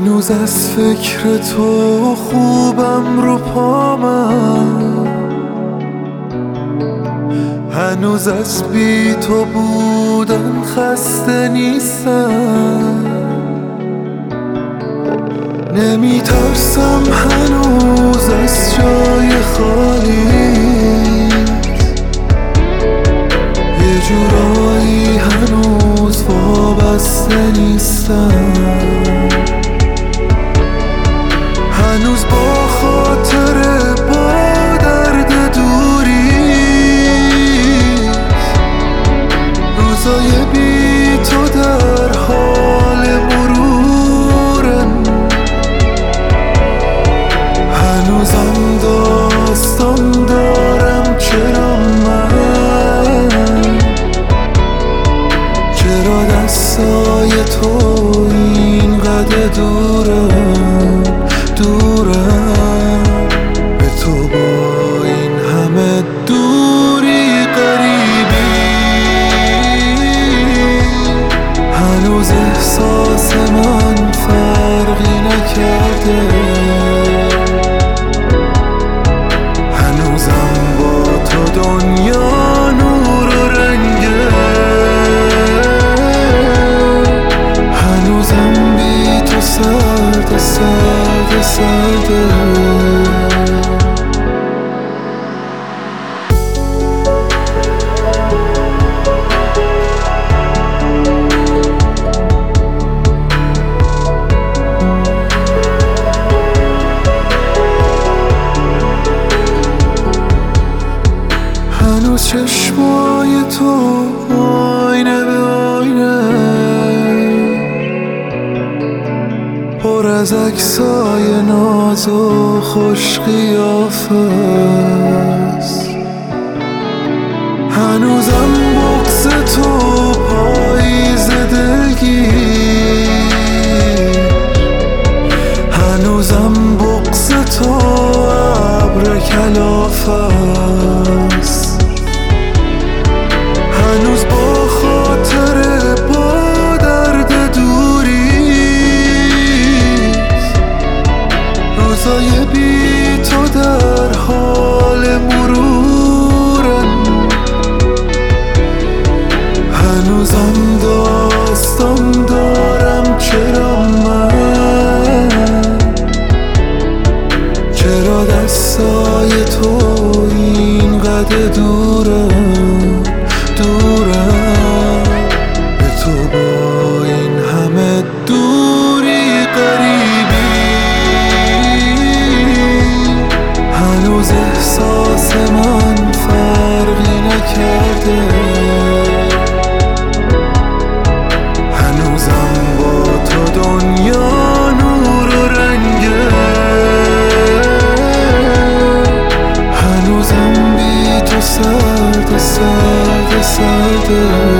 هنوز از فکر تو خوبم رو پامم، هنوز از بی تو بودن خسته نیستم. نمی ترسم هنوز از جای خالی، یه جورایی هنوز وابسته نیستم. هنوز با خاطر با درد دوری، روزای بی تو در حال مرورن. هنوزم داستان دارم چرا من، چرا دستای تو اینقدر دورم به تو با این همه دوری قریبی. هنوز احساس من فرقی نکرده، هنوزم با تو دنیا نور و رنگه. هنوزم بی تو سرده سرده سرده. هنوز چشمای تو آینه به آینه، پر از عکسای ناز و خوش قیافه است. هنوزم بغض تو پاییز دلگیر، هنوزم بغض تو ابر کلافه است. هنوز با خاطر با درد دوری، روزای بی تو در حال مرورن. هنوزم داستان دارم چرا من، چرا دستای تو اینقدر دورم به تو با این همه دوری قریبی. هنوز احساس من فرقی نکرده، هنوزم با تو دنیا نور و رنگه. هنوزم بی تو سرده سرده سرده.